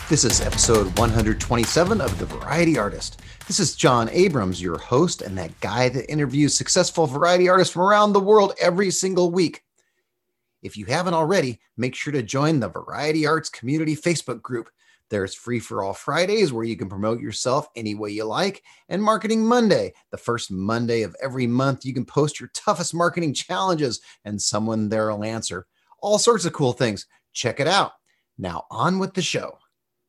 This is episode 127 of The Variety Artist. This is John Abrams, your host and that guy that interviews successful variety artists from around the world every single week. If you haven't already, make sure to join the Variety Arts Community Facebook group. There's Free for All Fridays where you can promote yourself any way you like, and Marketing Monday, the first Monday of every month. You can post your toughest marketing challenges and someone there will answer. All sorts of cool things. Check it out. Now on with the show.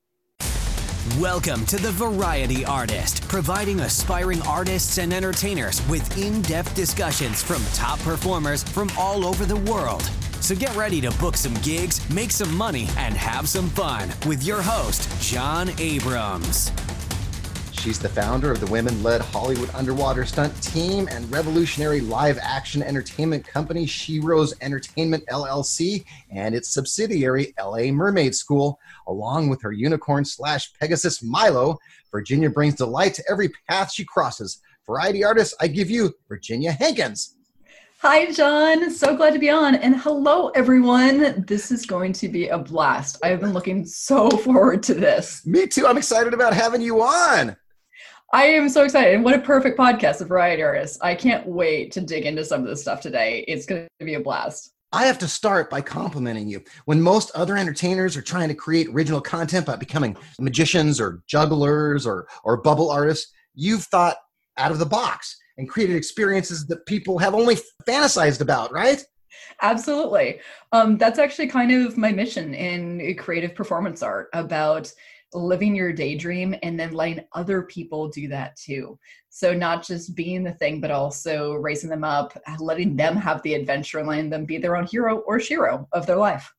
Welcome to The Variety Artist, providing aspiring artists and entertainers with in-depth discussions from top performers from all over the world. So get ready to book some gigs, make some money, and have some fun with your host, John Abrams. She's the founder of the women-led Hollywood underwater stunt team and revolutionary live-action entertainment company She-Rose Entertainment, LLC, and its subsidiary, LA Mermaid School. Along with her unicorn/Pegasus Milo, Virginia brings delight to every path she crosses. Variety artist, I give you Virginia Hankins. Hi, John. So glad to be on. And hello, everyone. This is going to be a blast. I've been looking so forward to this. Me too. I'm excited about having you on. I am so excited. And what a perfect podcast of Variety Artists. I can't wait to dig into some of this stuff today. It's going to be a blast. I have to start by complimenting you. When most other entertainers are trying to create original content by becoming magicians or jugglers or bubble artists, you've thought out of the box and created experiences that people have only fantasized about, right? Absolutely. That's actually kind of my mission in creative performance art, about living your daydream and then letting other people do that too. So not just being the thing, but also raising them up, letting them have the adventure and letting them be their own hero or shero of their life.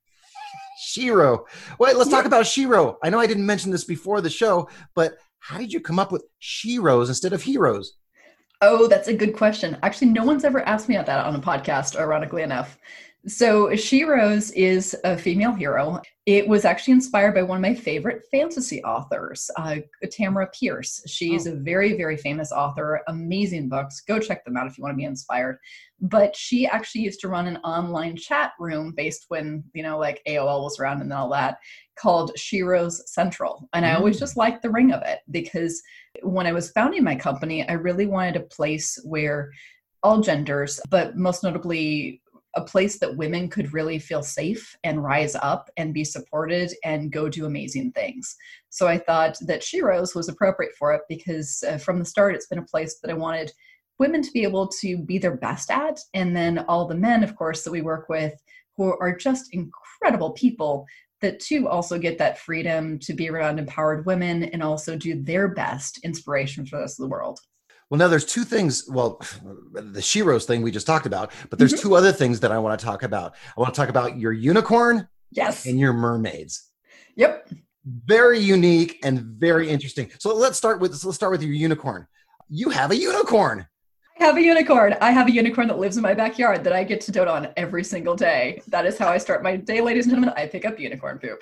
Shiro. Wait, let's talk about Shiro. I know I didn't mention this before the show, but how did you come up with Shiros instead of heroes? Oh, that's a good question. Actually, no one's ever asked me about that on a podcast, ironically enough. So She-Rose is a female hero. It was actually inspired by one of my favorite fantasy authors, Tamara Pierce. She's a very, very famous author, amazing books. Go check them out if you want to be inspired. But she actually used to run an online chat room based when, like AOL was around and all that, called She-Rose Central. And I always just liked the ring of it, because when I was founding my company, I really wanted a place where all genders, but most notably a place that women could really feel safe and rise up and be supported and go do amazing things. So I thought that She-Rose was appropriate for it, because from the start, it's been a place that I wanted women to be able to be their best at. And then all the men, of course, that we work with, who are just incredible people, that too also get that freedom to be around empowered women and also do their best inspiration for the rest of the world. Well, now there's two things. Well, the She-Rose thing we just talked about, but there's two other things that I want to talk about. I want to talk about your unicorn, yes, and your mermaids. Yep. Very unique and very interesting. So let's start with your unicorn. You have a unicorn. I have a unicorn. I have a unicorn that lives in my backyard that I get to dote on every single day. That is how I start my day, ladies and gentlemen. I pick up unicorn poop.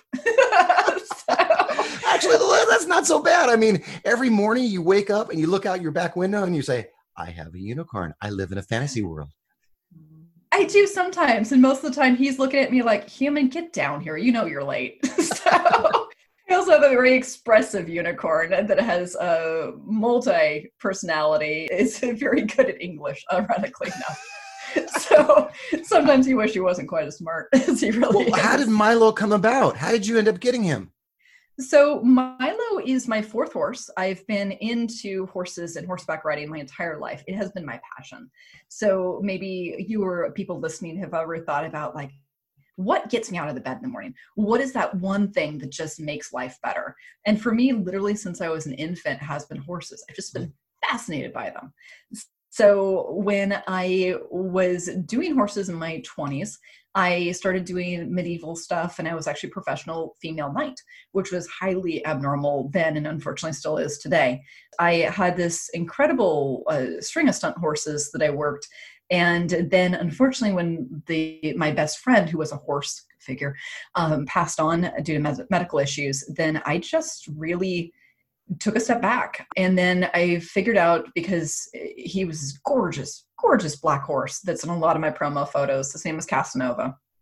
Actually, that's not so bad. I mean, every morning you wake up and you look out your back window and you say, I have a unicorn. I live in a fantasy world. I do sometimes. And most of the time he's looking at me like, human, get down here. You know you're late. So I also have a very expressive unicorn that has a multi-personality. Is very good at English, ironically enough. So sometimes you wish he wasn't quite as smart as he really is. How did Milo come about? How did you end up getting him? So Milo is my fourth horse. I've been into horses and horseback riding my entire life. It has been my passion. So maybe you or people listening have ever thought about, like, what gets me out of the bed in the morning? What is that one thing that just makes life better? And for me, literally since I was an infant, has been horses. I've just been fascinated by them. So when I was doing horses in my 20s, I started doing medieval stuff, and I was actually a professional female knight, which was highly abnormal then and unfortunately still is today. I had this incredible string of stunt horses that I worked. And then unfortunately, when my best friend, who was a horse figure, passed on due to medical issues, then I just really took a step back. And then I figured out, because he was gorgeous, gorgeous black horse that's in a lot of my promo photos, the same as Casanova.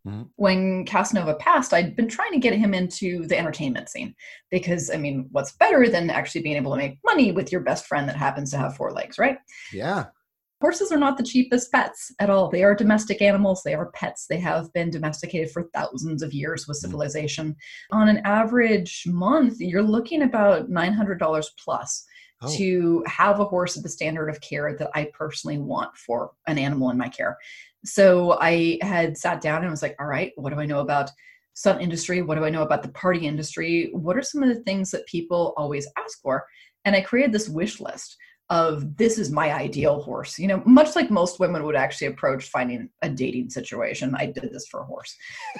Mhm. When Casanova passed, I'd been trying to get him into the entertainment scene because, I mean, what's better than actually being able to make money with your best friend that happens to have four legs, right? Yeah. Horses are not the cheapest pets at all. They are domestic animals. They are pets. They have been domesticated for thousands of years with civilization. On an average month, you're looking about $900 plus Oh, to have a horse at the standard of care that I personally want for an animal in my care. So I had sat down and was like, all right, what do I know about stunt industry? What do I know about the party industry? What are some of the things that people always ask for? And I created this wish list of this is my ideal horse. You know, much like most women would actually approach finding a dating situation, I did this for a horse.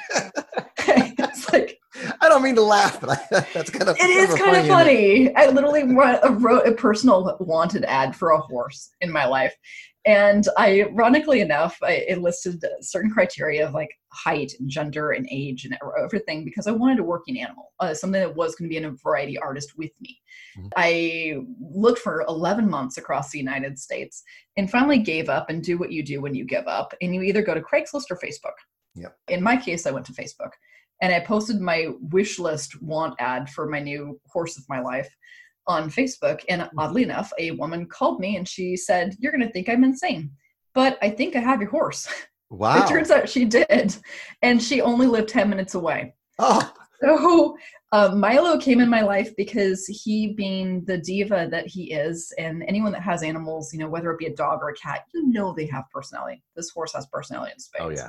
It's like, I don't mean to laugh, but that's kind of it is kind of funny. I literally wrote a personal wanted ad for a horse in my life. And ironically enough, it listed certain criteria of like height and gender and age and everything because I wanted a working animal, something that was going to be a variety artist with me. Mhm. I looked for 11 months across the United States and finally gave up and do what you do when you give up. And you either go to Craigslist or Facebook. Yep. In my case, I went to Facebook and I posted my wish list want ad for my new horse of my life on Facebook. And oddly enough, a woman called me and she said, "You're going to think I'm insane, but I think I have your horse." Wow. It turns out she did. And she only lived 10 minutes away. Oh, So Milo came in my life because he being the diva that he is, and anyone that has animals, you know, whether it be a dog or a cat, you know, they have personality. This horse has personality in spades. oh yeah.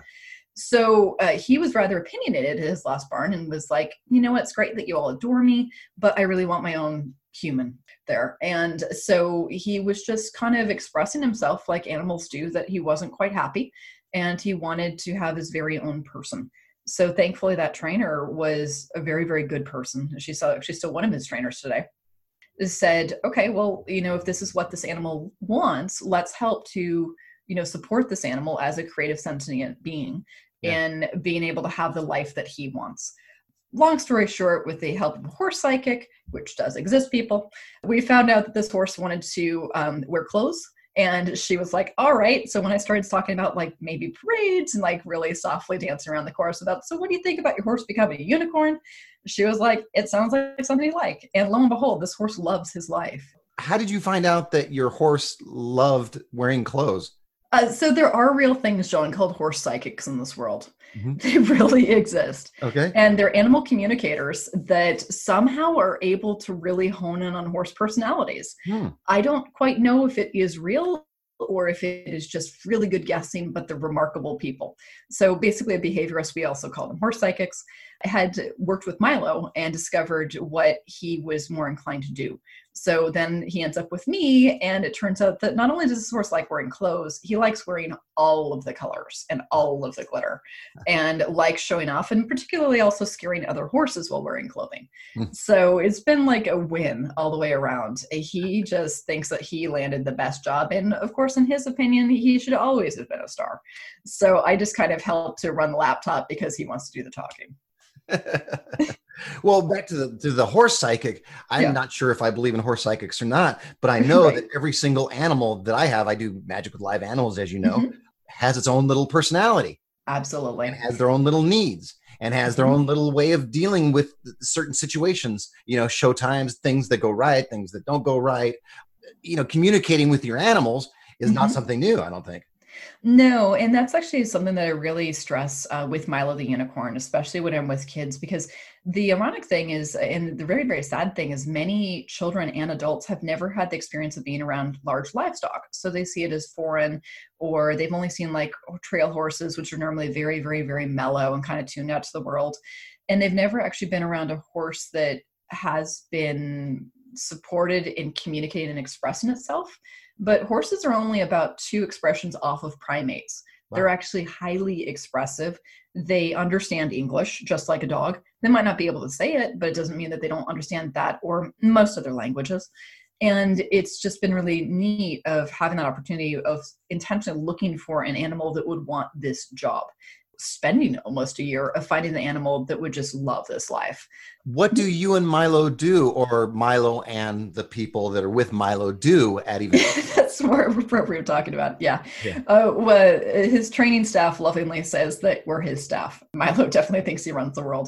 So he was rather opinionated at his last barn and was like, you know, it's great that you all adore me, but I really want my own human there. And so he was just kind of expressing himself like animals do, that he wasn't quite happy and he wanted to have his very own person. So thankfully that trainer was a very, very good person. She's still one of his trainers today. Said, okay, well, you know, if this is what this animal wants, let's help to, you know, support this animal as a creative sentient being and being able to have the life that he wants. Long story short, with the help of a horse psychic, which does exist, people, we found out that this horse wanted to wear clothes. And she was like, all right. So when I started talking about like maybe parades and like really softly dancing around the chorus about, so what do you think about your horse becoming a unicorn? She was like, it sounds like something you like. And lo and behold, this horse loves his life. How did you find out that your horse loved wearing clothes? So there are real things, John, called horse psychics in this world. Mhm. They really exist. Okay. And they're animal communicators that somehow are able to really hone in on horse personalities. Hmm. I don't quite know if it is real or if it is just really good guessing, but they're remarkable people. So basically a behaviorist, we also call them horse psychics, had worked with Milo and discovered what he was more inclined to do. So then he ends up with me, and it turns out that not only does this horse like wearing clothes, he likes wearing all of the colors and all of the glitter and likes showing off, and particularly also scaring other horses while wearing clothing. So it's been like a win all the way around. He just thinks that he landed the best job. And of course, in his opinion, he should always have been a star. So I just kind of help to run the laptop because he wants to do the talking. Well, back to the horse psychic. I'm not sure if I believe in horse psychics or not, but I know that every single animal that I have, I do magic with live animals, as you know, has its own little personality. Absolutely. And has their own little needs and has their own little way of dealing with certain situations, you know, show times, things that go right, things that don't go right. You know, communicating with your animals is not something new, I don't think. No, and that's actually something that I really stress with Milo the unicorn, especially when I'm with kids, because the ironic thing is, and the very, very sad thing is, many children and adults have never had the experience of being around large livestock. So they see it as foreign, or they've only seen like trail horses, which are normally very, very, very mellow and kind of tuned out to the world. And they've never actually been around a horse that has been supported in communicating and expressing itself. But horses are only about 2 expressions off of primates. Wow. They're actually highly expressive. They understand English just like a dog. They might not be able to say it, but it doesn't mean that they don't understand that or most other languages. And it's just been really neat of having that opportunity of intentionally looking for an animal that would want this job. spending almost a year of finding the animal that would just love this life. What do you and Milo do, or Milo and the people that are with Milo do at events? That's more appropriate talking about. Yeah. Yeah. Well, his training staff lovingly says that we're his staff. Milo definitely thinks he runs the world.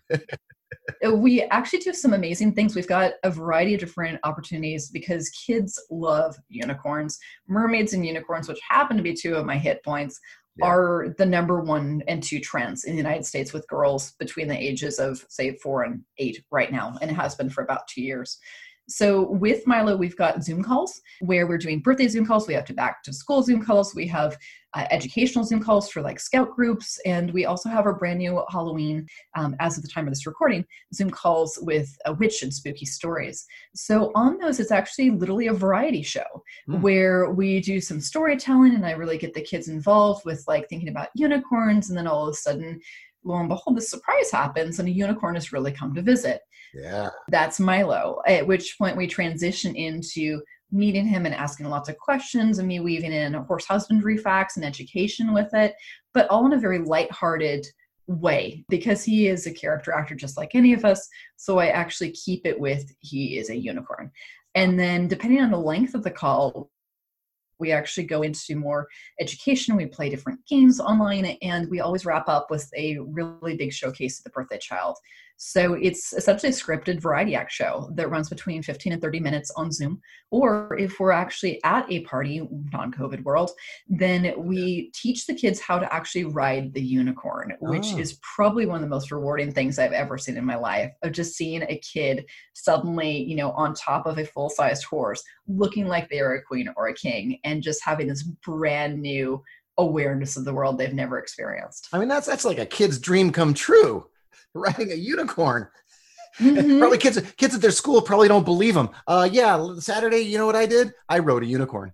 We actually do some amazing things. We've got a variety of different opportunities because kids love unicorns. Mermaids and unicorns, which happen to be two of my hit points, are the number 1 and 2 trends in the United States with girls between the ages of, say, 4 and 8 right now. And it has been for about 2 years. So with Milo, we've got Zoom calls where we're doing birthday Zoom calls. We have back to school Zoom calls. We have educational Zoom calls for like scout groups. And we also have our brand new Halloween, as of the time of this recording, Zoom calls with a witch and spooky stories. So on those, it's actually literally a variety show where we do some storytelling and I really get the kids involved with like thinking about unicorns. And then all of a sudden, lo and behold, this surprise happens and a unicorn has really come to visit. Yeah. That's Milo, at which point we transition into meeting him and asking lots of questions and me weaving in horse husbandry facts and education with it, but all in a very lighthearted way because he is a character actor just like any of us. So I actually keep it with he is a unicorn. And then depending on the length of the call, we actually go into more education. We play different games online, and we always wrap up with a really big showcase of the birthday child. So it's essentially a scripted variety act show that runs between 15 and 30 minutes on Zoom. Or if we're actually at a party, non-COVID world, then we teach the kids how to actually ride the unicorn, which is probably one of the most rewarding things I've ever seen in my life, of just seeing a kid suddenly, on top of a full-sized horse, looking like they are a queen or a king, and just having this brand new awareness of the world they've never experienced. I mean, that's like a kid's dream come true. Riding a unicorn. Mm-hmm. Probably kids at their school probably don't believe them. Yeah, Saturday, you know what I did? I rode a unicorn.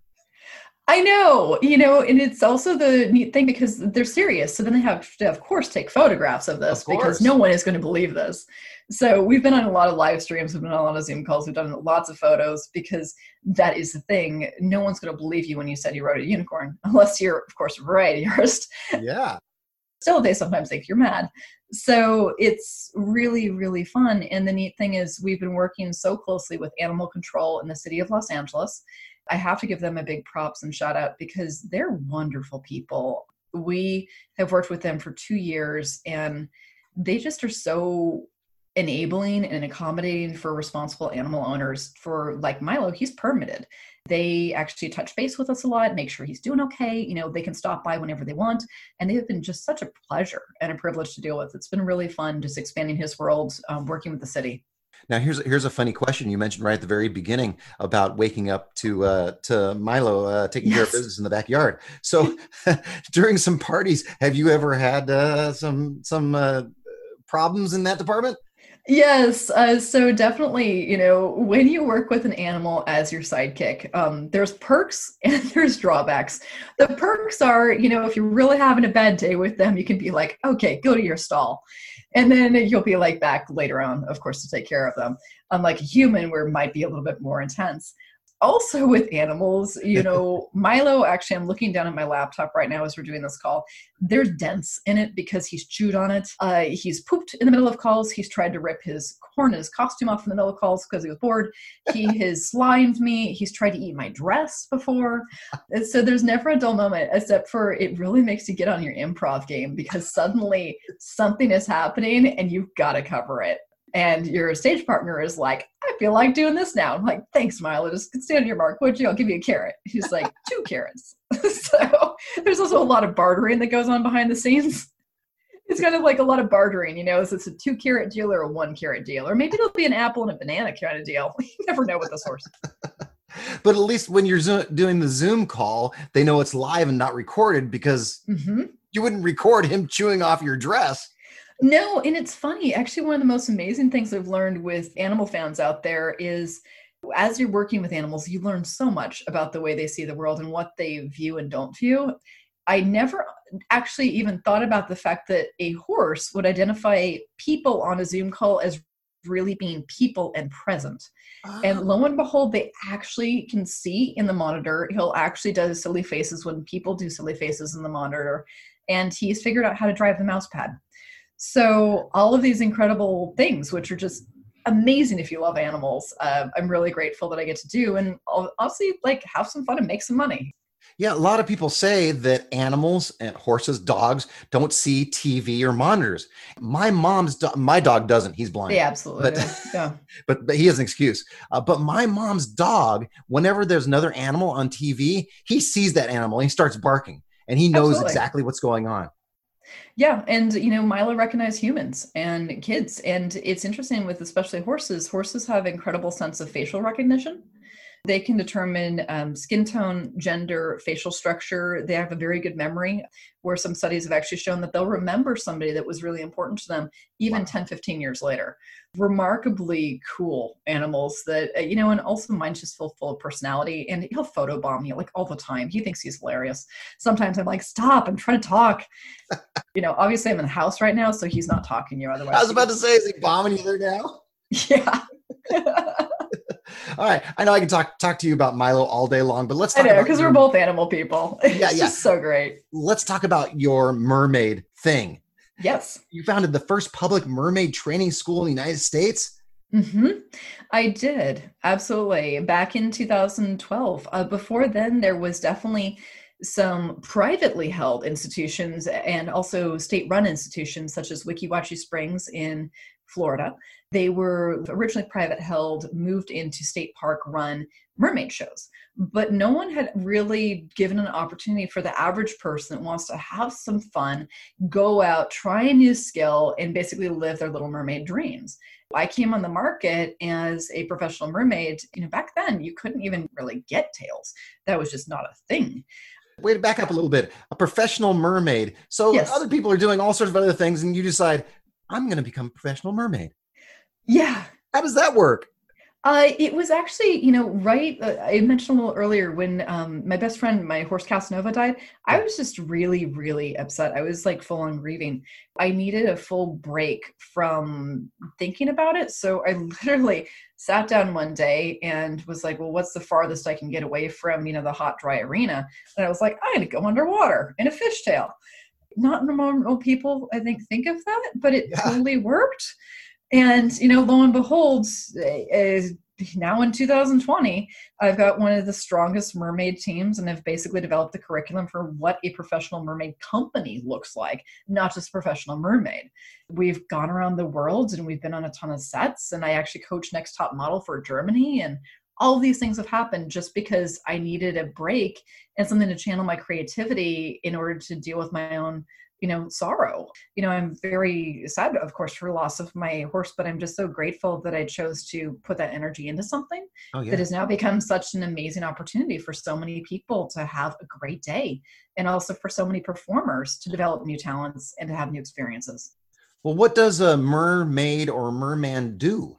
I know, and it's also the neat thing because they're serious. So then they have to, of course, take photographs of this because no one is going to believe this. So we've been on a lot of live streams. We've been on a lot of Zoom calls. We've done lots of photos because that is the thing. No one's going to believe you when you said you rode a unicorn, unless you're, of course, a variety artist. Yeah. Still, they sometimes think you're mad. So it's really, really fun. And the neat thing is we've been working so closely with animal control in the city of Los Angeles. I have to give them a big props and shout out because they're wonderful people. We have worked with them for 2 years and they just are so enabling and accommodating for responsible animal owners. For like Milo, he's permitted. They actually touch base with us a lot, make sure he's doing okay. They can stop by whenever they want. And they have been just such a pleasure and a privilege to deal with. It's been really fun just expanding his world, working with the city. Now, here's a funny question. You mentioned right at the very beginning about waking up to Milo taking care of business in the backyard. So during some parties, have you ever had some problems in that department? Yes. So definitely, when you work with an animal as your sidekick, there's perks and there's drawbacks. The perks are, if you're really having a bad day with them, you can be like, okay, go to your stall. And then you'll be like back later on, of course, to take care of them. Unlike a human where it might be a little bit more intense. Also with animals, Milo, actually, I'm looking down at my laptop right now as we're doing this call. There's dents in it because he's chewed on it. He's pooped in the middle of calls. He's tried to rip his horn and his costume off in the middle of calls because he was bored. He has slimed me. He's tried to eat my dress before. And so there's never a dull moment, except for it really makes you get on your improv game because suddenly something is happening and you've got to cover it. And your stage partner is like, I feel like doing this now. I'm like, thanks, Milo. Just stand your mark. Would you? I'll give you a carrot. He's like, 2 carrots. So there's also a lot of bartering that goes on behind the scenes. It's kind of like a lot of bartering, so it's a 2 carrot deal or a 1 carrot deal. Or maybe it'll be an apple and a banana kind of deal. You never know with this horse. But at least when you're doing the Zoom call, they know it's live and not recorded because you wouldn't record him chewing off your dress. No, and it's funny. Actually, one of the most amazing things I've learned with animal fans out there is as you're working with animals, you learn so much about the way they see the world and what they view and don't view. I never actually even thought about the fact that a horse would identify people on a Zoom call as really being people and present. And lo and behold, they actually can see in the monitor. He'll actually do silly faces when people do silly faces in the monitor. and he's figured out how to drive the mouse pad. So all of these incredible things, which are just amazing if you love animals, I'm really grateful that I get to do, and obviously like have some fun and make some money. Yeah, a lot of people say that animals and horses, dogs don't see TV or monitors. My dog doesn't. He's blind. Yeah, absolutely. But, yeah. but he has an excuse. But my mom's dog, whenever there's another animal on TV, he sees that animal and he starts barking, and he knows exactly what's going on. Yeah. And, Milo recognized humans and kids. And it's interesting with especially horses. Horses have incredible sense of facial recognition. They can determine skin tone, gender, facial structure. They have a very good memory, where some studies have actually shown that they'll remember somebody that was really important to them even 10, 15 years later. Remarkably cool animals that, and also mine's just full of personality, and he'll photobomb you like all the time. He thinks he's hilarious. Sometimes I'm like, stop, I'm trying to talk. Obviously I'm in the house right now, so he's not talking to you otherwise. I was about to say, is he bombing you there now? Yeah. All right. I know I can talk to you about Milo all day long, but let's talk about because we're both animal people. It's just so great. Let's talk about your mermaid thing. Yes. You founded the first public mermaid training school in the United States. Mm-hmm. I did. Absolutely. Back in 2012. Before then, there was definitely some privately held institutions and also state-run institutions such as Weeki Wachee Springs in Florida. They were originally private held, moved into state park run mermaid shows. But no one had really given an opportunity for the average person that wants to have some fun, go out, try a new skill, and basically live their Little Mermaid dreams. I came on the market as a professional mermaid. Back then you couldn't even really get tails. That was just not a thing. Way to back up a little bit. A professional mermaid. So yes. Other people are doing all sorts of other things, and you decide, I'm going to become a professional mermaid. Yeah. How does that work? It was actually, right. I mentioned a little earlier when my best friend, my horse Casanova, died. I was just really, really upset. I was like full on grieving. I needed a full break from thinking about it. So I literally sat down one day and was like, well, what's the farthest I can get away from, the hot, dry arena? And I was like, I'm going to go underwater in a fishtail. Not normal people, I think of that, but it totally worked. And, lo and behold, now in 2020, I've got one of the strongest mermaid teams, and I've basically developed the curriculum for what a professional mermaid company looks like, not just professional mermaid. We've gone around the world and we've been on a ton of sets, and I actually coach Next Top Model for Germany. And all of these things have happened just because I needed a break and something to channel my creativity in order to deal with my own sorrow. I'm very sad, of course, for the loss of my horse, but I'm just so grateful that I chose to put that energy into something that has now become such an amazing opportunity for so many people to have a great day, and also for so many performers to develop new talents and to have new experiences. Well, what does a mermaid or merman do?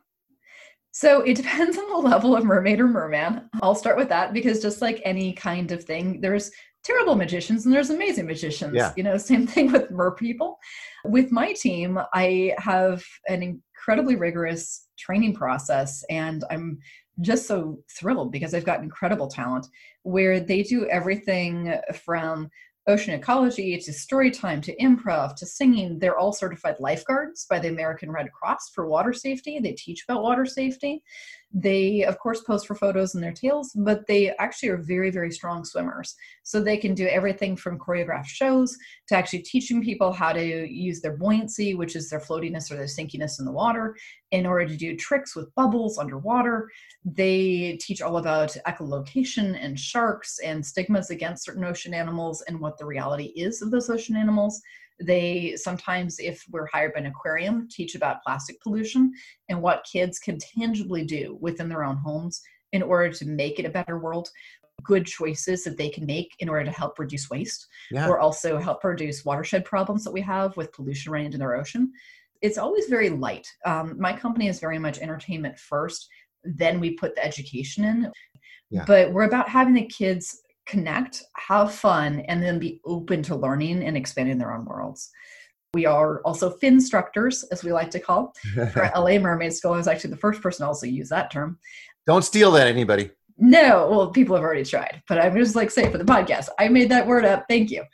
So it depends on the level of mermaid or merman. I'll start with that, because just like any kind of thing, there's terrible magicians and there's amazing magicians. Same thing with mer people. With my team, I have an incredibly rigorous training process, and I'm just so thrilled because I've got incredible talent where they do everything from ocean ecology to story time to improv to singing. They're all certified lifeguards by the American Red Cross for water safety. They teach about water safety. They, of course, pose for photos in their tails, but they actually are very, very strong swimmers. So they can do everything from choreographed shows to actually teaching people how to use their buoyancy, which is their floatiness or their sinkiness in the water, in order to do tricks with bubbles underwater. They teach all about echolocation and sharks and stigmas against certain ocean animals and what the reality is of those ocean animals. They sometimes, if we're hired by an aquarium, teach about plastic pollution and what kids can tangibly do within their own homes in order to make it a better world. Good choices that they can make in order to help reduce waste or also help reduce watershed problems that we have with pollution running into their ocean. It's always very light. My company is very much entertainment first. Then we put the education in. But we're about having the kids connect, have fun, and then be open to learning and expanding their own worlds. We are also Finstructors, as we like to call. For LA Mermaid School, I was actually the first person to also use that term. Don't steal that, anybody. No, well, people have already tried, but I'm just say for the podcast, I made that word up. Thank you.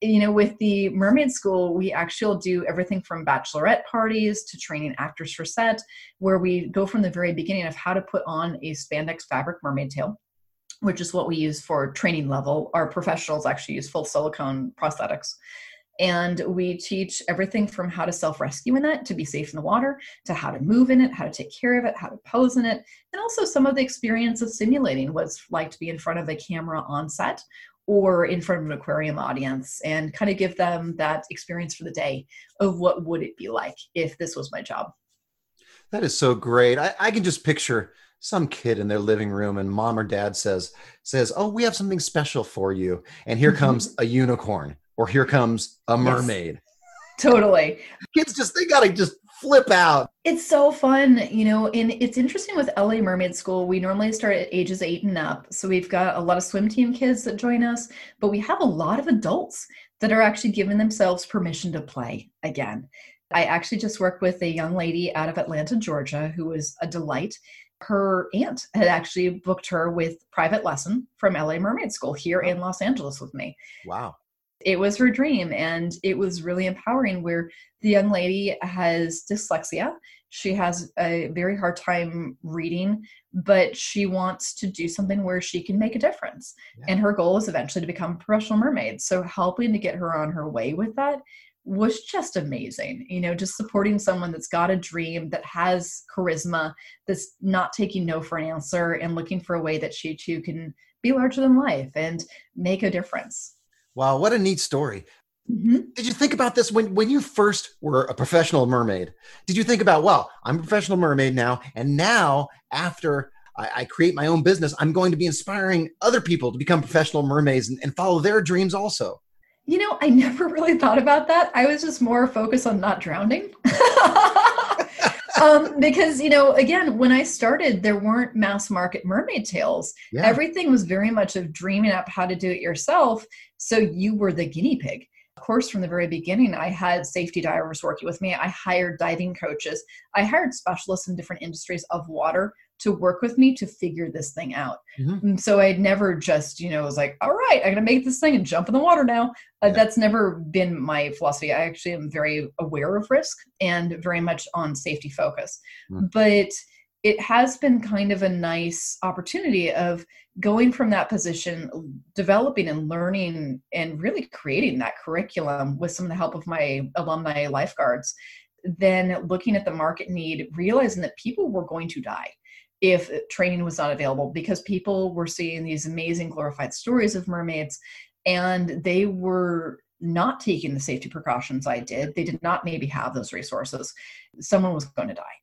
With the Mermaid School, we actually do everything from bachelorette parties to training actors for set, where we go from the very beginning of how to put on a spandex fabric mermaid tail, which is what we use for training level. Our professionals actually use full silicone prosthetics. And we teach everything from how to self-rescue in it, to be safe in the water, to how to move in it, how to take care of it, how to pose in it, and also some of the experience of simulating what it's like to be in front of a camera on set or in front of an aquarium audience, and kind of give them that experience for the day of what would it be like if this was my job. That is so great. I can just picture some kid in their living room and mom or dad says, "Oh, we have something special for you." And here comes a unicorn, or here comes a mermaid. Yes, totally. Kids they got to just flip out. It's so fun, and it's interesting with LA Mermaid School. We normally start at ages 8 and up. So we've got a lot of swim team kids that join us, but we have a lot of adults that are actually giving themselves permission to play again. I actually just worked with a young lady out of Atlanta, Georgia, who was a delight. Her aunt had actually booked her with private lesson from LA Mermaid School here in Los Angeles with me. Wow. It was her dream, and it was really empowering, where the young lady has dyslexia. She has a very hard time reading, but she wants to do something where she can make a difference. Yeah. And her goal is eventually to become a professional mermaid. So helping to get her on her way with that was just amazing. Just supporting someone that's got a dream, that has charisma, that's not taking no for an answer, and looking for a way that she too can be larger than life and make a difference. Wow, what a neat story. Mm-hmm. Did you think about this when you first were a professional mermaid? Did you think about, well, I'm a professional mermaid now, and now after I create my own business, I'm going to be inspiring other people to become professional mermaids and follow their dreams also? I never really thought about that. I was just more focused on not drowning. Because, again, when I started, there weren't mass market mermaid tails. Yeah. Everything was very much of dreaming up how to do it yourself. So you were the guinea pig. Of course, from the very beginning, I had safety divers working with me. I hired diving coaches. I hired specialists in different industries of water to work with me to figure this thing out. Mm-hmm. And so I'd never just, was like, all right, I'm going to make this thing and jump in the water now. That's never been my philosophy. I actually am very aware of risk and very much on safety focus. Mm-hmm. But it has been kind of a nice opportunity of going from that position, developing and learning and really creating that curriculum with some of the help of my alumni lifeguards, then looking at the market need, realizing that people were going to die if training was not available, because people were seeing these amazing glorified stories of mermaids and they were not taking the safety precautions I did. They did not maybe have those resources. Someone was going to die.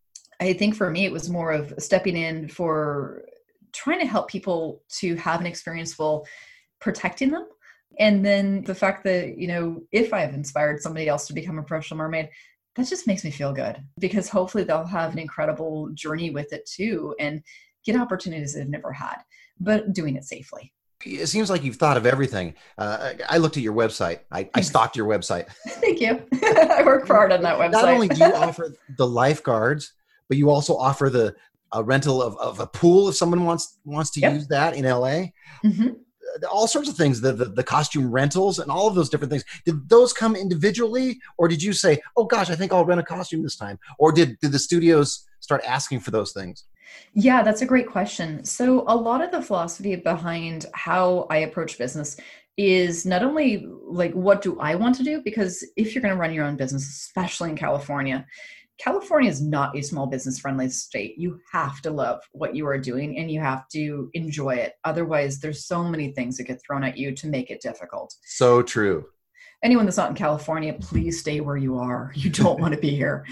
I think for me, it was more of stepping in for trying to help people to have an experience while protecting them. And then the fact that, if I have inspired somebody else to become a professional mermaid, that just makes me feel good, because hopefully they'll have an incredible journey with it too and get opportunities they've never had, but doing it safely. It seems like you've thought of everything. I looked at your website. I stalked your website. Thank you. I work hard on that website. Not only do you offer the lifeguards, but you also offer the rental of a pool if someone wants to use that in LA. Mm-hmm. All sorts of things, the costume rentals and all of those different things. Did those come individually, or did you say, oh gosh, I think I'll rent a costume this time? Or did the studios start asking for those things? Yeah, that's a great question. So a lot of the philosophy behind how I approach business is not only like, what do I want to do? Because if you're going to run your own business, especially in California is not a small business friendly state. You have to love what you are doing and you have to enjoy it. Otherwise, there's so many things that get thrown at you to make it difficult. So true. Anyone that's not in California, please stay where you are. You don't want to be here.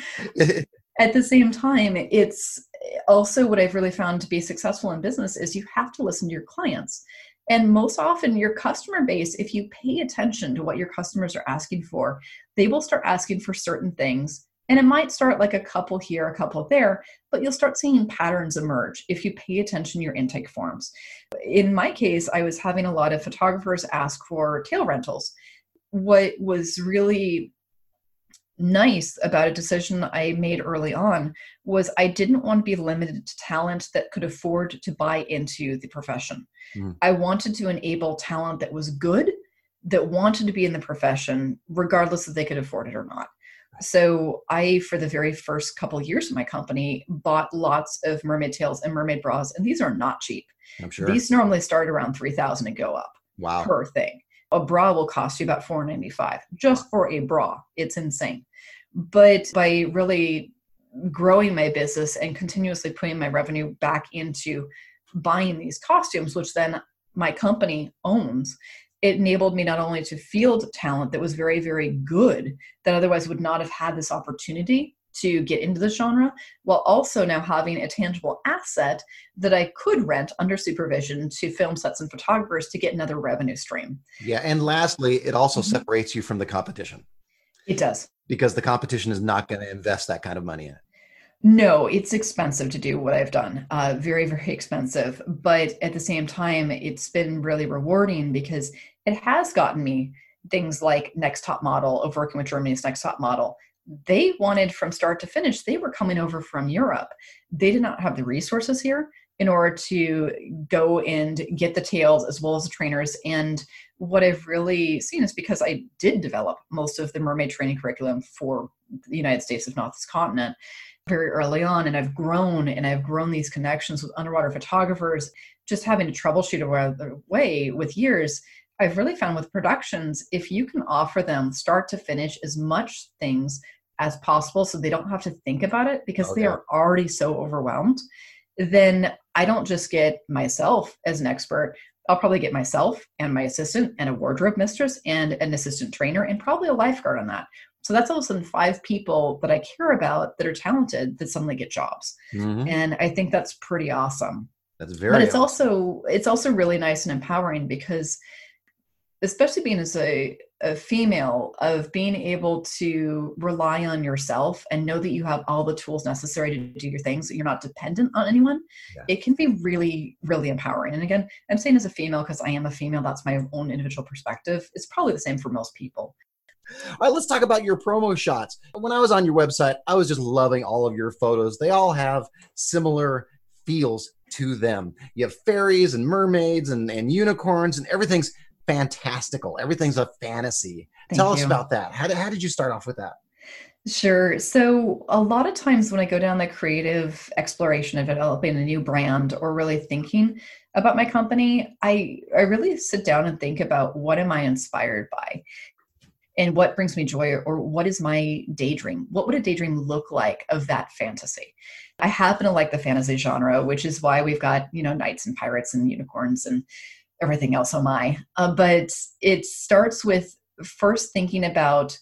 At the same time, it's also what I've really found to be successful in business is you have to listen to your clients. And most often your customer base, if you pay attention to what your customers are asking for, they will start asking for certain things. And it might start like a couple here, a couple there, but you'll start seeing patterns emerge if you pay attention to your intake forms. In my case, I was having a lot of photographers ask for tail rentals. What was really nice about a decision I made early on was I didn't want to be limited to talent that could afford to buy into the profession. I wanted to enable talent that was good, that wanted to be in the profession, regardless if they could afford it or not. So I, for the very first couple of years of my company, bought lots of mermaid tails and mermaid bras, and these are not cheap. I'm sure. These normally start around $3,000 and go up. Wow. Per thing. A bra will cost you about $495 just for a bra. It's insane. But by really growing my business and continuously putting my revenue back into buying these costumes, which then my company owns, it enabled me not only to field talent that was very, very good, that otherwise would not have had this opportunity to get into the genre, while also now having a tangible asset that I could rent under supervision to film sets and photographers to get another revenue stream. Yeah. And lastly, it also separates you from the competition. It does. Because the competition is not going to invest that kind of money in it. No, it's expensive to do what I've done. Very, very expensive. But at the same time, it's been really rewarding because it has gotten me things like Next Top Model, of working with Germany's Next Top Model. They wanted from start to finish, they were coming over from Europe. They did not have the resources here in order to go and get the tails as well as the trainers. And what I've really seen is, because I did develop most of the mermaid training curriculum for the United States, if not this continent, very early on, and I've grown these connections with underwater photographers, just having to troubleshoot away with years. I've really found with productions, if you can offer them start to finish as much things as possible so they don't have to think about it because they are already so overwhelmed, then I don't just get myself as an expert. I'll probably get myself and my assistant and a wardrobe mistress and an assistant trainer and probably a lifeguard on that. So that's all of a sudden 5 people that I care about that are talented that suddenly get jobs. And I think that's pretty awesome. That's very But it's awesome. also really nice and empowering because, especially being as a female, of being able to rely on yourself and know that you have all the tools necessary to do your things, that you're not dependent on anyone. It can be really, really empowering. And again, I'm saying as a female because I am a female, that's my own individual perspective. It's probably the same for most people. All right, let's talk about your promo shots. When I was on your website, I was just loving all of your photos. They all have similar feels to them. You have fairies and mermaids and unicorns, and everything's fantastical. Everything's a fantasy. Tell us about that. How did you start off with that? Sure. So a lot of times when I go down the creative exploration of developing a new brand or really thinking about my company, I really sit down and think about, what am I inspired by? And what brings me joy, or what is my daydream? What would a daydream look like of that fantasy? I happen to like the fantasy genre, which is why we've got, knights and pirates and unicorns and everything else. Oh my. But it starts with first thinking about,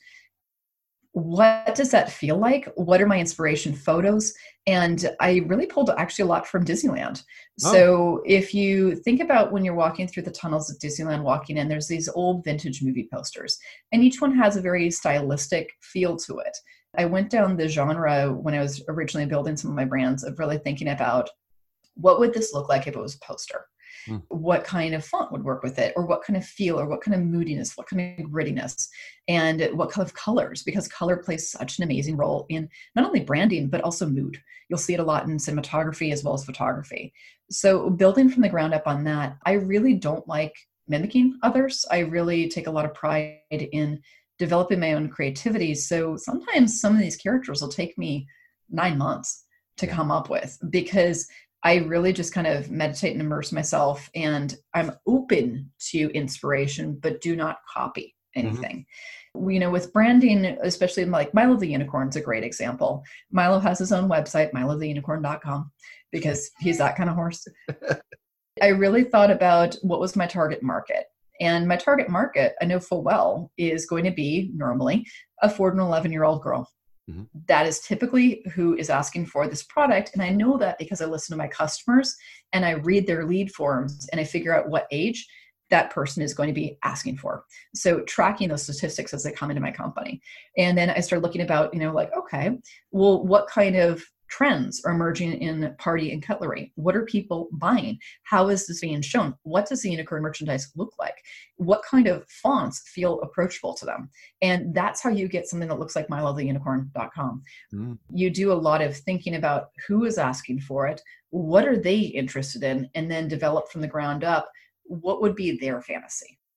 what does that feel like? What are my inspiration photos? And I really pulled actually a lot from Disneyland. Oh. So if you think about when you're walking through the tunnels of Disneyland, walking in, there's these old vintage movie posters, and each one has a very stylistic feel to it. I went down the genre when I was originally building some of my brands of really thinking about, what would this look like if it was a poster? What kind of font would work with it, or what kind of feel, or what kind of moodiness, what kind of grittiness, and what kind of colors, because color plays such an amazing role in not only branding, but also mood. You'll see it a lot in cinematography as well as photography. So building from the ground up on that, I really don't like mimicking others. I really take a lot of pride in developing my own creativity. So sometimes some of these characters will take me 9 months to come up with, because I really just kind of meditate and immerse myself, and I'm open to inspiration, but do not copy anything. With branding, especially like Milo the Unicorn's a great example. Milo has his own website, milotheunicorn.com, because he's that kind of horse. I really thought about what was my target market. And my target market, I know full well, is going to be normally a 4 to 11-year-old girl. That is typically who is asking for this product. And I know that because I listen to my customers and I read their lead forms and I figure out what age that person is going to be asking for. So tracking those statistics as they come into my company. And then I start looking about, okay, well, what kind of trends are emerging in party and cutlery? What are people buying? How is this being shown? What does the unicorn merchandise look like? What kind of fonts feel approachable to them? And that's how you get something that looks like milotheunicorn.com. You do a lot of thinking about who is asking for it, what are they interested in, and then develop from the ground up what would be their fantasy.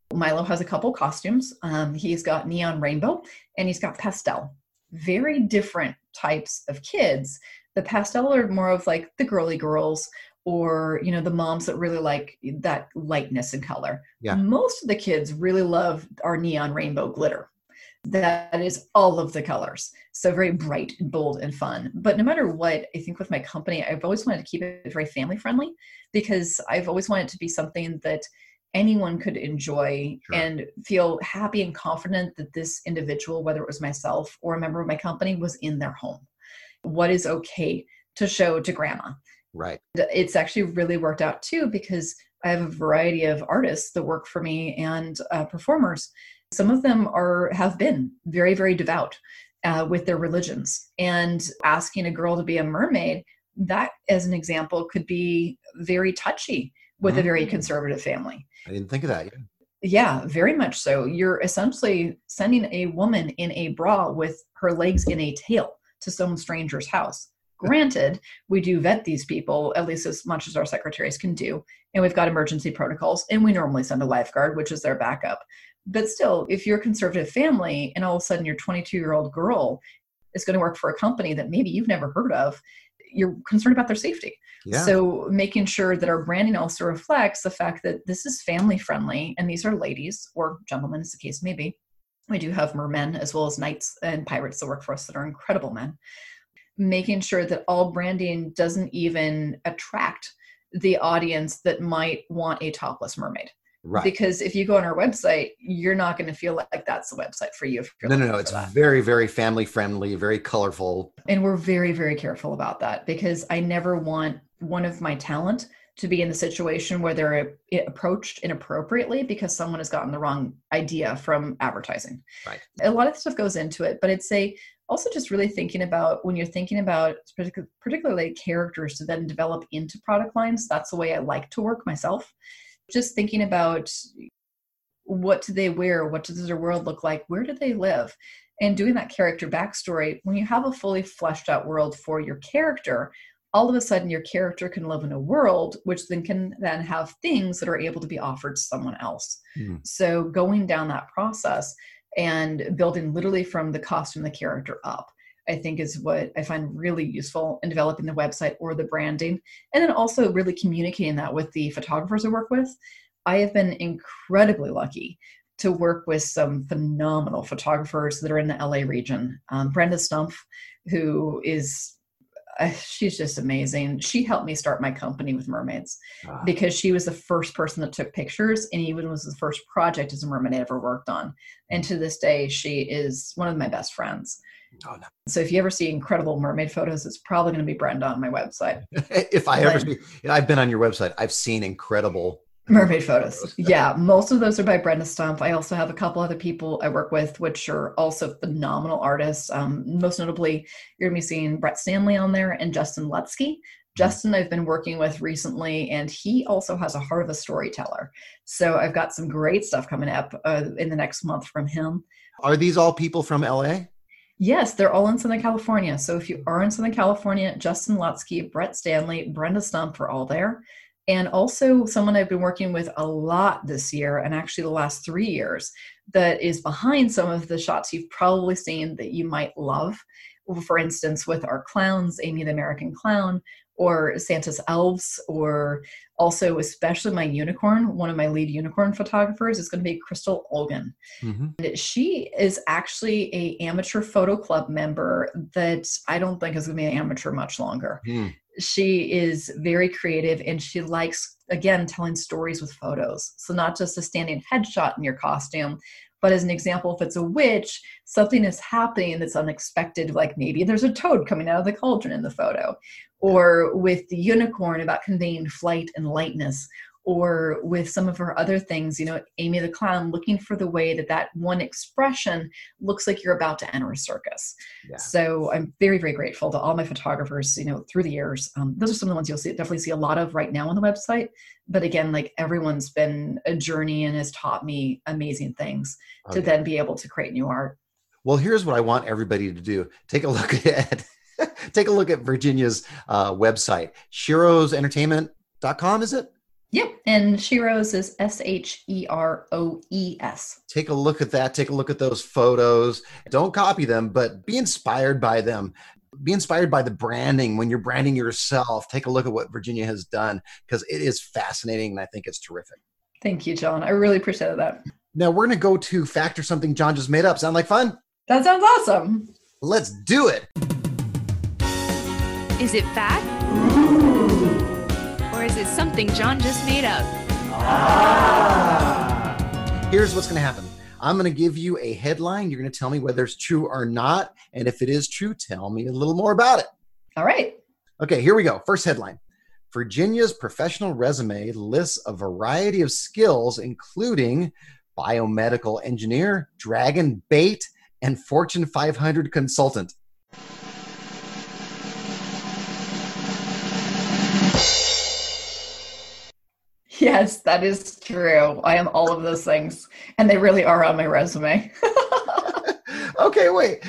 Milo has a couple costumes. He's got neon rainbow and he's got pastel. Very different types of kids. The pastel are more of like the girly girls or, the moms that really like that lightness in color. Yeah. Most of the kids really love our neon rainbow glitter. That is all of the colors. So very bright and bold and fun. But no matter what, I think with my company, I've always wanted to keep it very family friendly because I've always wanted it to be something that anyone could enjoy and feel happy and confident that this individual, whether it was myself or a member of my company, was in their home. What is okay to show to grandma? Right. It's actually really worked out too because I have a variety of artists that work for me and performers. Some of them have been very, very devout with their religions, and asking a girl to be a mermaid, that as an example could be very touchy with a very conservative family. I didn't think of that. Yeah, very much so. You're essentially sending a woman in a bra with her legs in a tail to some stranger's house. Granted, we do vet these people, at least as much as our secretaries can do. And we've got emergency protocols, and we normally send a lifeguard, which is their backup. But still, if you're a conservative family and all of a sudden your 22-year-old girl is going to work for a company that maybe you've never heard of, you're concerned about their safety. Yeah. So making sure that our branding also reflects the fact that this is family friendly and these are ladies or gentlemen, as the case may be. We do have mermen as well as knights and pirates that work for us that are incredible men. Making sure that all branding doesn't even attract the audience that might want a topless mermaid. Right. Because if you go on our website, you're not going to feel like that's the website for you. No. It's very, very family friendly, very colorful. And we're very, very careful about that because I never want one of my talent to be in the situation where they're approached inappropriately because someone has gotten the wrong idea from advertising. Right. A lot of stuff goes into it, but it's also just really thinking about when you're thinking about particularly characters to then develop into product lines. That's the way I like to work myself. Just thinking about what do they wear? What does their world look like? Where do they live? And doing that character backstory, when you have a fully fleshed out world for your character, all of a sudden your character can live in a world which then can have things that are able to be offered to someone else. So going down that process and building literally from the costume, the character up, I think is what I find really useful in developing the website or the branding. And then also really communicating that with the photographers I work with. I have been incredibly lucky to work with some phenomenal photographers that are in the LA region. Brenda Stumpf, who is, she's just amazing. She helped me start my company with mermaids because she was the first person that took pictures and even was the first project as a mermaid I ever worked on. And to this day, she is one of my best friends. Oh, no. So if you ever see incredible mermaid photos, it's probably going to be Brenda on my website. I've been on your website. I've seen incredible mermaid photos. Yeah. Most of those are by Brenda Stumpf. I also have a couple other people I work with, which are also phenomenal artists. Most notably, you're going to be seeing Brett Stanley on there and Justin Lutsky. Justin, I've been working with recently, and he also has a heart of a storyteller. So I've got some great stuff coming up in the next month from him. Are these all people from LA? Yes, they're all in Southern California. So if you are in Southern California, Justin Lutsky, Brett Stanley, Brenda Stumpf are all there. And also someone I've been working with a lot this year, and actually the last 3 years, that is behind some of the shots you've probably seen that you might love. For instance, with our clowns, Amy the American Clown, or Santa's Elves, or also especially my unicorn, one of my lead unicorn photographers is going to be Crystal Olgan. And she is actually a amateur photo club member that I don't think is going to be an amateur much longer. She is very creative and she likes, again, telling stories with photos. So not just a standing headshot in your costume, but as an example, if it's a witch, something is happening that's unexpected, like maybe there's a toad coming out of the cauldron in the photo, or with the unicorn about conveying flight and lightness, or with some of her other things, Amy the Clown, looking for the way that one expression looks like you're about to enter a circus. Yeah. So I'm very, very grateful to all my photographers, through the years. Those are some of the ones you'll definitely see a lot of right now on the website. But again, like everyone's been a journey and has taught me amazing things to then be able to create new art. Well, here's what I want everybody to do. Take a look at Virginia's website, Shiro'sEntertainment.com, is it? Yep. And Sheroes is Sheroes. Take a look at that. Take a look at those photos. Don't copy them, but be inspired by them. Be inspired by the branding. When you're branding yourself, take a look at what Virginia has done, because it is fascinating and I think it's terrific. Thank you, John. I really appreciate that. Now we're going to go to fact or something John just made up. Sound like fun? That sounds awesome. Let's do it. Is it fact? Or is it something John just made up? Here's what's going to happen. I'm going to give you a headline. You're going to tell me whether it's true or not. And if it is true, tell me a little more about it. All right. Okay, here we go. First headline. Virginia's professional resume lists a variety of skills, including biomedical engineer, dragon bait, and Fortune 500 consultant. Yes, that is true. I am all of those things, and they really are on my resume. Okay, wait.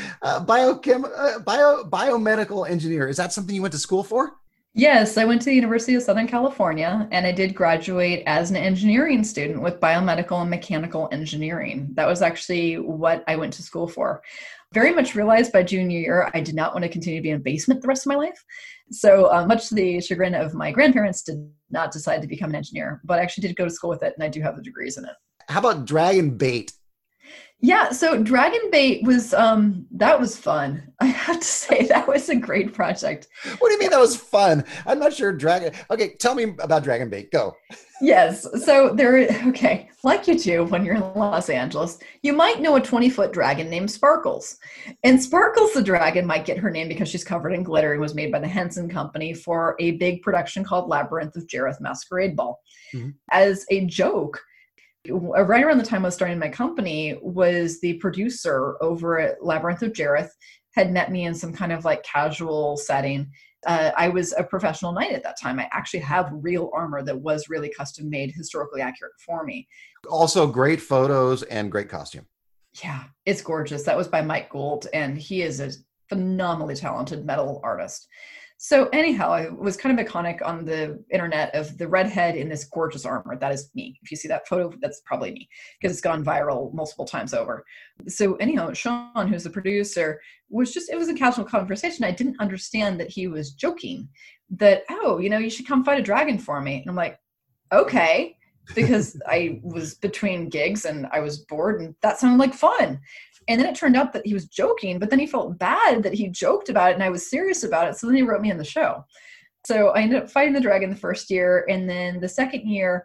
Biomedical engineer. Is that something you went to school for? Yes, I went to the University of Southern California, and I did graduate as an engineering student with biomedical and mechanical engineering. That was actually what I went to school for. Very much realized by junior year, I did not want to continue to be in a basement the rest of my life. So much to the chagrin of my grandparents, did not decide to become an engineer, but I actually did go to school with it, and I do have the degrees in it. How about dragon bait? Yeah, so Dragon Bait was, that was fun. I have to say, that was a great project. What do you mean that was fun? I'm not sure dragon. Okay, tell me about dragon bait. Go. Yes, so okay, like you do when you're in Los Angeles, you might know a 20-foot dragon named Sparkles. And Sparkles the dragon might get her name because she's covered in glitter and was made by the Henson Company for a big production called Labyrinth of Jareth Masquerade Ball. Mm-hmm. As a joke, right around the time I was starting my company, was the producer over at Labyrinth of Jareth had met me in some kind of like casual setting. I was a professional knight at that time. I actually have real armor that was really custom made, historically accurate for me. Also, great photos and great costume. Yeah, it's gorgeous. That was by Mike Gould, and he is a phenomenally talented metal artist. So anyhow, I was kind of iconic on the internet of the redhead in this gorgeous armor. That is me. If you see that photo, that's probably me, because it's gone viral multiple times over. So anyhow, Sean, who's the producer, it was a casual conversation. I didn't understand that he was joking that, you should come fight a dragon for me. And I'm like, okay, because I was between gigs and I was bored and that sounded like fun. And then it turned out that he was joking, but then he felt bad that he joked about it and I was serious about it. So then he wrote me in the show. So I ended up fighting the dragon the first year. And then the second year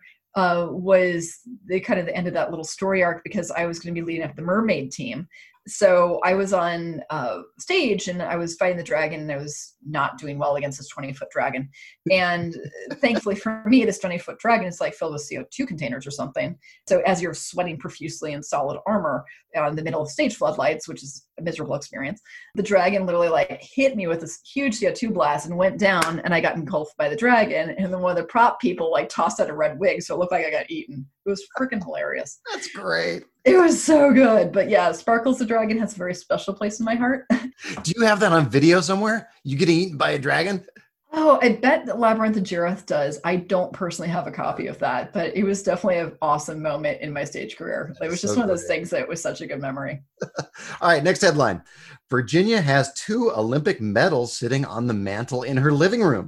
was the end of that little story arc, because I was going to be leading up the mermaid team. So I was on stage and I was fighting the dragon and I was not doing well against this 20-foot dragon. And thankfully for me, this 20-foot dragon is like filled with CO2 containers or something. So as you're sweating profusely in solid armor in the middle of stage floodlights, which is a miserable experience, the dragon literally like hit me with this huge CO2 blast and went down, and I got engulfed by the dragon. And then one of the prop people like tossed out a red wig, so it looked like I got eaten. It was freaking hilarious. That's great. It was so good. But yeah, Sparkles the dragon has a very special place in my heart. Do you have that on video somewhere? You getting eaten by a dragon? Oh, I bet that Labyrinth of Jareth does. I don't personally have a copy of that, but it was definitely an awesome moment in my stage career. It was just one of those things that was such a good memory. All right, next headline. Virginia has 2 Olympic medals sitting on the mantle in her living room.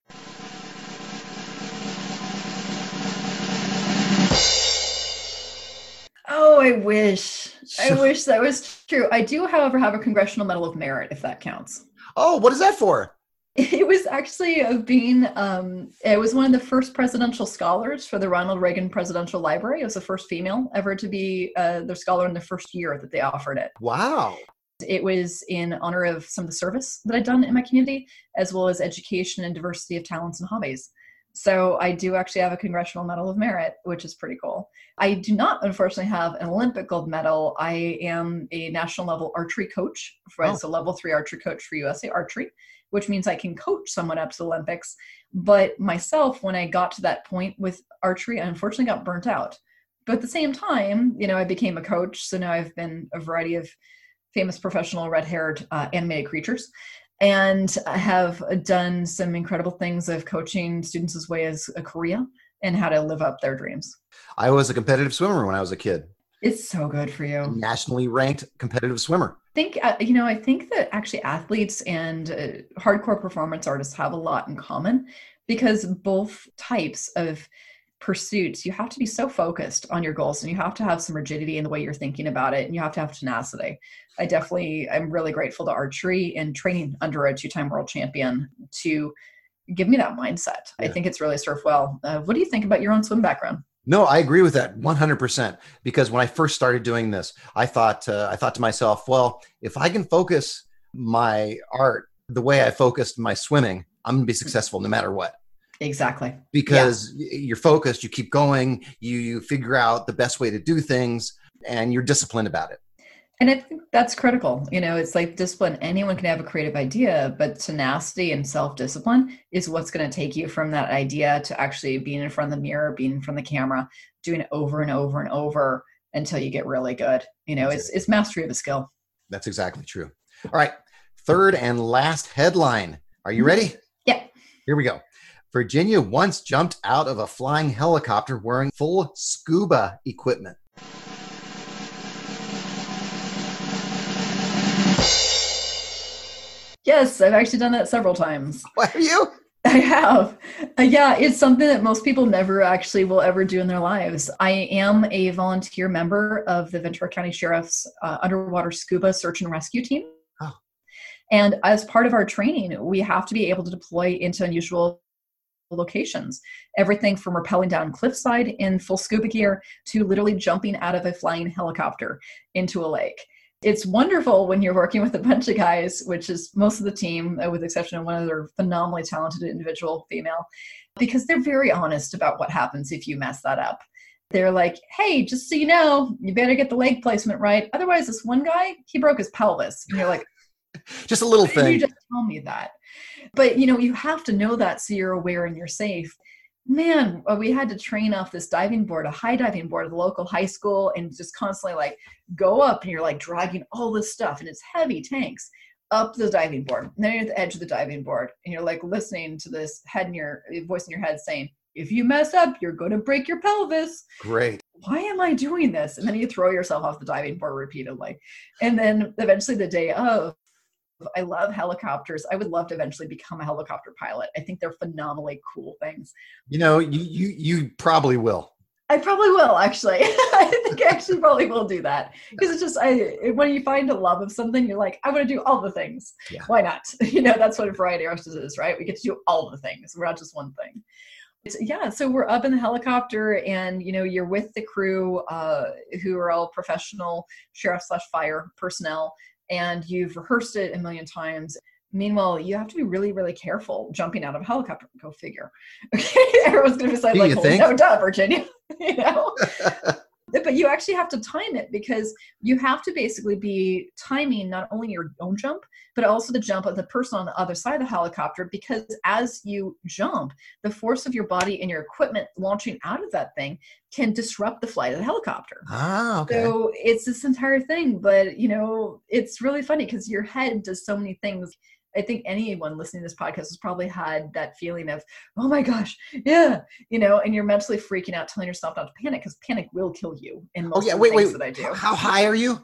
Oh, I wish that was true. I do, however, have a Congressional Medal of Merit, if that counts. Oh, what is that for? It was actually of being, it was one of the first presidential scholars for the Ronald Reagan Presidential Library. It was the first female ever to be their scholar in the first year that they offered it. Wow. It was in honor of some of the service that I'd done in my community, as well as education and diversity of talents and hobbies. So I do actually have a Congressional Medal of Merit, which is pretty cool. I do not, unfortunately, have an Olympic gold medal. I am a national level archery coach, so level 3 archery coach for USA Archery, which means I can coach someone up to the Olympics. But myself, when I got to that point with archery, I unfortunately got burnt out. But at the same time, I became a coach. So now I've been a variety of famous professional red-haired animated creatures, and I have done some incredible things of coaching students as way as a Korea, and how to live up their dreams. I was a competitive swimmer when I was a kid. It's so good for you. Nationally ranked competitive swimmer. I think that actually athletes and hardcore performance artists have a lot in common, because both types of pursuits, you have to be so focused on your goals, and you have to have some rigidity in the way you're thinking about it, and you have to have tenacity. I'm really grateful to archery and training under a 2-time world champion to give me that mindset. Yeah. I think it's really served well. What do you think about your own swim background? No, I agree with that 100%. Because when I first started doing this, I thought to myself, well, if I can focus my art the way I focused my swimming, I'm going to be successful no matter what. Exactly. Because you're focused, you keep going, you figure out the best way to do things, and you're disciplined about it. And I think that's critical. It's like discipline. Anyone can have a creative idea, but tenacity and self-discipline is what's going to take you from that idea to actually being in front of the mirror, being in front of the camera, doing it over and over and over until you get really good. It's mastery of a skill. That's exactly true. All right. Third and last headline. Are you ready? Yeah. Here we go. Virginia once jumped out of a flying helicopter wearing full scuba equipment. Yes, I've actually done that several times. Have you? I have. Yeah, it's something that most people never actually will ever do in their lives. I am a volunteer member of the Ventura County Sheriff's underwater scuba search and rescue team. Oh. And as part of our training, we have to be able to deploy into unusual locations. Everything from rappelling down cliffside in full scuba gear to literally jumping out of a flying helicopter into a lake. It's wonderful when you're working with a bunch of guys, which is most of the team, with the exception of one other phenomenally talented individual female, because they're very honest about what happens if you mess that up. They're like, hey, just so you know, you better get the leg placement right. Otherwise, this one guy, he broke his pelvis. And you're like, just a little thing. You just tell me that. But, you have to know that so you're aware and you're safe. Man, we had to train off this diving board, a high diving board at the local high school, and just constantly go up, and you're dragging all this stuff, and it's heavy tanks up the diving board. And then you're at the edge of the diving board, and you're listening to this voice in your head saying, if you mess up, you're going to break your pelvis. Great. Why am I doing this? And then you throw yourself off the diving board repeatedly. And then eventually the day of, I love helicopters. I would love to eventually become a helicopter pilot. I think they're phenomenally cool things. You probably will. I probably will, actually. I think I actually probably will do that. Because it's just, when you find a love of something, you're like, I want to do all the things. Yeah. Why not? That's what a variety artist is, right? We get to do all the things. We're not just one thing. So we're up in the helicopter, and you're with the crew who are all professional sheriff/fire personnel, and you've rehearsed it a million times. Meanwhile, you have to be really, really careful jumping out of a helicopter. Go figure. Okay, everyone's going to be saying, no, duh, Virginia. But you actually have to time it, because you have to basically be timing not only your own jump, but also the jump of the person on the other side of the helicopter, because as you jump, the force of your body and your equipment launching out of that thing can disrupt the flight of the helicopter. Ah, okay. So it's this entire thing, but it's really funny because your head does so many things. I think anyone listening to this podcast has probably had that feeling of, oh my gosh, yeah, and you're mentally freaking out, telling yourself not to panic, because panic will kill you. In most of the things that I do. How high are you?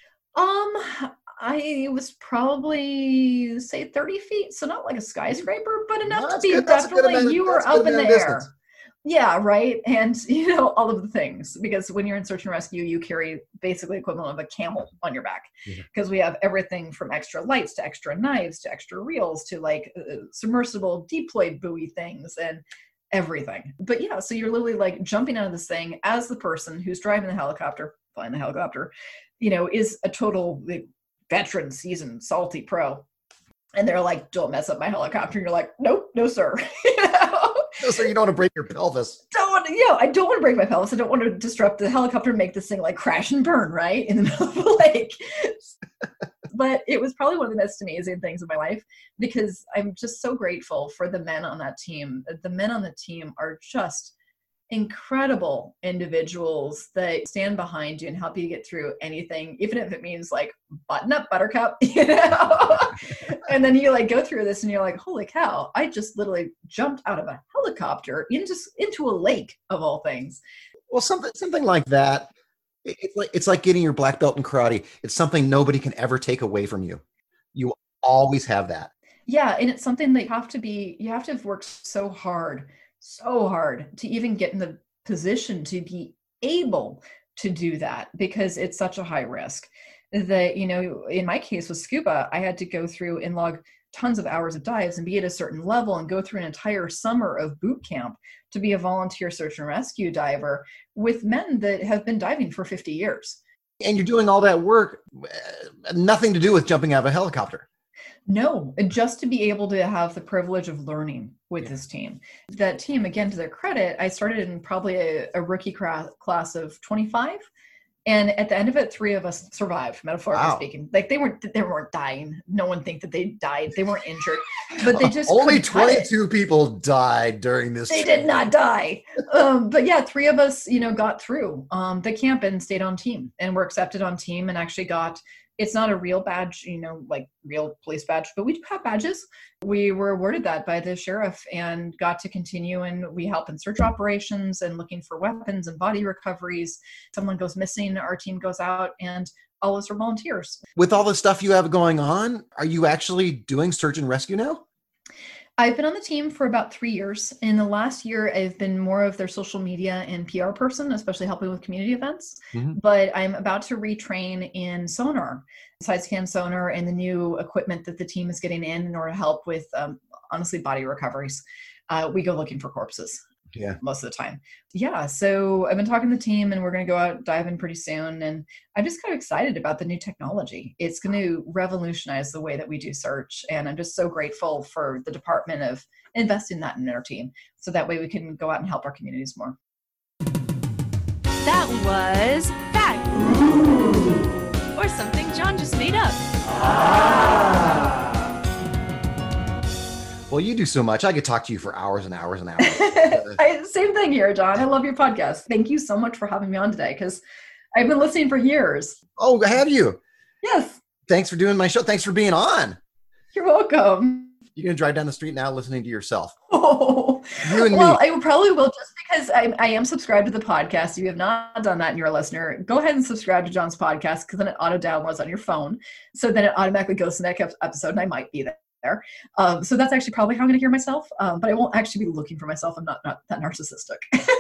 I was probably, say, 30 feet, so not like a skyscraper, but enough to be definitely, you were up in the air. Yeah, right. And, all of the things, because when you're in search and rescue, you carry basically equivalent of a camel on your back, because we have everything from extra lights to extra knives to extra reels to submersible deploy buoy things and everything. But yeah, so you're literally jumping out of this thing as the person who's driving the helicopter, flying the helicopter, is a total veteran, seasoned, salty pro. And they're like, don't mess up my helicopter. And you're like, nope, no, sir. No, sir, you don't want to break your pelvis. I don't want to break my pelvis. I don't want to disrupt the helicopter and make this thing crash and burn right in the middle of the lake. But it was probably one of the most amazing things of my life, because I'm just so grateful for the men on that team. The men on the team are just incredible individuals that stand behind you and help you get through anything, even if it means like button up buttercup, you know. And then you like go through this and you're like, holy cow, I just literally jumped out of a helicopter into a lake of all things. Well, something like that. It's like getting your black belt in karate. It's something nobody can ever take away from you. You always have that. Yeah. And it's something that you have to have worked so hard to even get in the position to be able to do that, because it's such a high risk that, you know, in my case with scuba, I had to go through and log tons of hours of dives and be at a certain level and go through an entire summer of boot camp to be a volunteer search and rescue diver with men that have been diving for 50 years. And you're doing all that work, nothing to do with jumping out of a helicopter. No, just to be able to have the privilege of learning with this team. That team, again, to their credit, I started in probably a rookie class of 25. And at the end of it, 3 of us survived, metaphorically speaking. Like they weren't dying. No one think that they died. They weren't injured, but they just only 22 people died during this. They did not die. But yeah, 3 of us, you know, got through the camp and stayed on team and were accepted on team and actually got. It's not a real badge, you know, like real police badge, but we do have badges. We were awarded that by the sheriff and got to continue, and we help in search operations and looking for weapons and body recoveries. Someone goes missing, our team goes out, and all of us are volunteers. With all the stuff you have going on, are you actually doing search and rescue now? I've been on the team for about 3 years. In the last year, I've been more of their social media and PR person, especially helping with community events. Mm-hmm. But I'm about to retrain in sonar, side scan sonar, and the new equipment that the team is getting in order to help with, honestly, body recoveries. We go looking for corpses. Yeah, most of the time. Yeah. So I've been talking to the team and we're going to go out diving pretty soon. And I'm just kind of excited about the new technology. It's going to revolutionize the way that we do search. And I'm just so grateful for the department of investing that in our team. So that way we can go out and help our communities more. That was fact. Or something John just made up. Well, you do so much. I could talk to you for hours and hours and hours. Same thing here, John. I love your podcast. Thank you so much for having me on today, because I've been listening for years. Oh, have you? Yes. Thanks for doing my show. Thanks for being on. You're welcome. You're going to drive down the street now listening to yourself. Oh, you and well, me. I probably will, just because I am subscribed to the podcast. If you have not done that and you're a listener, go ahead and subscribe to John's podcast, because then it auto downloads on your phone. So then it automatically goes to the next episode, and I might be there. So that's actually probably how I'm going to hear myself, but I won't actually be looking for myself. I'm not that narcissistic.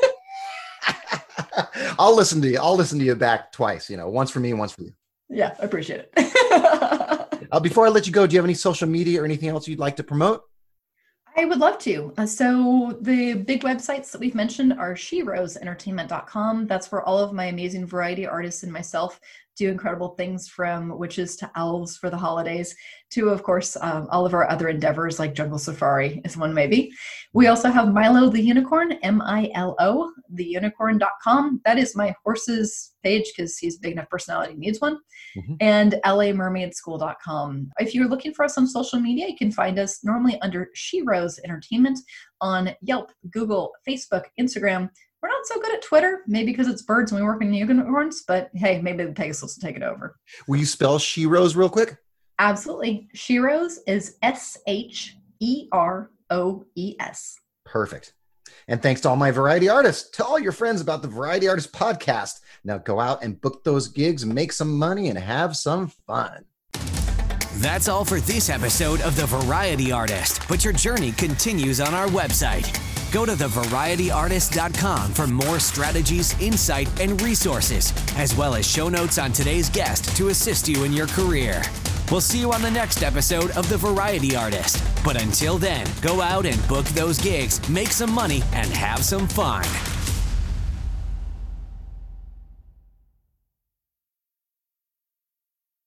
I'll listen to you. I'll listen to you back twice, once for me and once for you. Yeah, I appreciate it. Before I let you go, do you have any social media or anything else you'd like to promote? I would love to. So the big websites that we've mentioned are SheRoseEntertainment.com. That's where all of my amazing variety artists and myself do incredible things, from witches to elves for the holidays to, of course, all of our other endeavors like Jungle Safari is one maybe. We also have Milo the Unicorn, MILO, theunicorn.com. That is my horse's page, because he's a big enough personality, needs one. Mm-hmm. And LAmermaidschool.com. If you're looking for us on social media, you can find us normally under She Rose Entertainment on Yelp, Google, Facebook, Instagram. We're not so good at Twitter, maybe because it's birds and we work in unicorns, but hey, maybe the Pegasus will take it over. Will you spell She Rose real quick? Absolutely. She Rose is SHEROES. Perfect. And thanks to all my variety artists. Tell all your friends about the Variety Artist Podcast. Now go out and book those gigs, make some money, and have some fun. That's all for this episode of The Variety Artist, but your journey continues on our website. Go to thevarietyartist.com for more strategies, insight, and resources, as well as show notes on today's guest to assist you in your career. We'll see you on the next episode of The Variety Artist. But until then, go out and book those gigs, make some money, and have some fun.